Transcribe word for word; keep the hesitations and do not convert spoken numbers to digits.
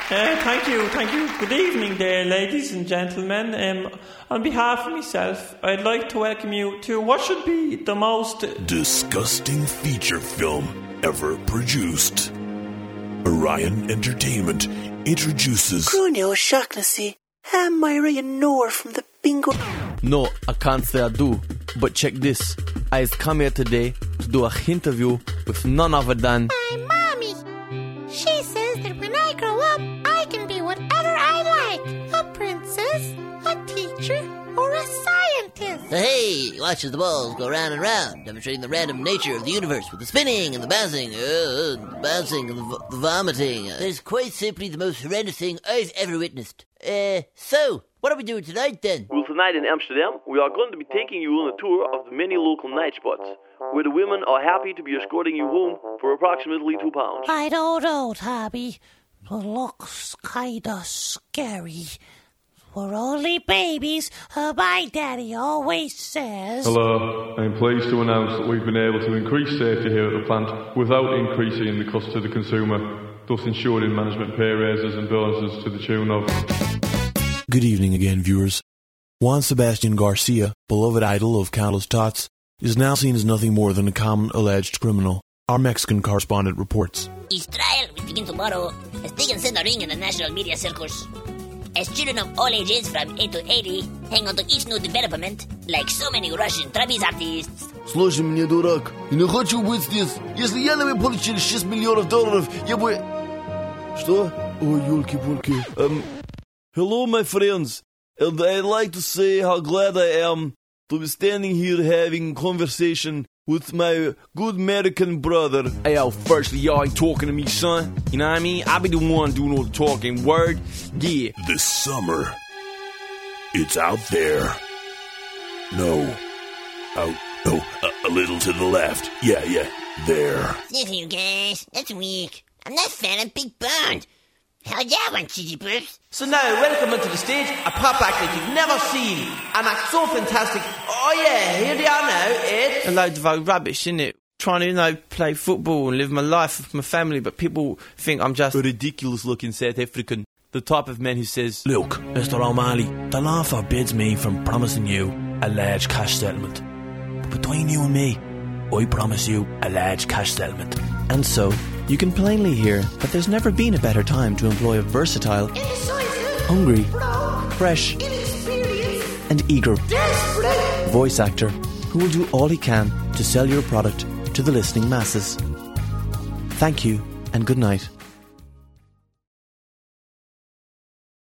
Uh, thank you, thank you. Good evening there, ladies and gentlemen. Um, on behalf of myself, I'd like to welcome you to what should be the most disgusting feature film ever produced. Orion Entertainment introduces Grunio O'Shaughnessy, I'm Myra and Noor from the bingo. No, I can't say I do, but check this. I've come here today to do a interview with none other than my mommy. She says that when I grow up, I can be whatever I like. A princess, a teacher, or a scientist. Hey, watches the balls go round and round, demonstrating the random nature of the universe with the spinning and the bouncing, uh, the bouncing and the, v- the vomiting. Uh, it's quite simply the most horrendous thing I've ever witnessed. Uh, so, what are we doing tonight then? Well, tonight in Amsterdam, we are going to be taking you on a tour of the many local night spots, where the women are happy to be escorting you home for approximately two pounds. I don't know, Tommy. It looks kinda scary. We're only babies, uh, my daddy always says. Hello, I'm pleased to announce that we've been able to increase safety here at the plant without increasing the cost to the consumer, thus ensuring management pay raises and bonuses to the tune of... Good evening again, viewers. Juan Sebastian Garcia, beloved idol of countless tots, is now seen as nothing more than a common alleged criminal. Our Mexican correspondent reports. His trial will begin tomorrow has taken center ring in the national media circles. As children of all ages from eight to eighty hang on to each new development, like so many Russian trapeze artists. Слушай меня, дурак, я не хочу быть здесь. Если я не получил шесть миллионов долларов, я бы... Что? Ой, ёлки-палки. Um, hello, my friends, and I'd like to say how glad I am to be standing here having a conversation with my good American brother. Hey, yo, firstly, y'all ain't talking to me, son. You know what I mean? I be the one doing all the talking. Word? Yeah. This summer, it's out there. No. Out. No, a, a little to the left. Yeah, yeah, there. Listen, you guys, that's weak. I'm not a fan of Big Bond. Hell yeah, one cheesy burps. So now, welcome onto the stage, a pop act that you've never seen. An act so fantastic. Oh yeah, here they are now, it's... a load of old rubbish, innit? Trying to, you know, play football and live my life with my family, but people think I'm just a ridiculous-looking South African. The type of man who says, Look, Mister O'Malley, the law forbids me from promising you a large cash settlement. But between you and me, I promise you a large cash settlement. And so, you can plainly hear that there's never been a better time to employ a versatile, hungry, fresh, and eager voice actor who will do all he can to sell your product to the listening masses. Thank you, and good night.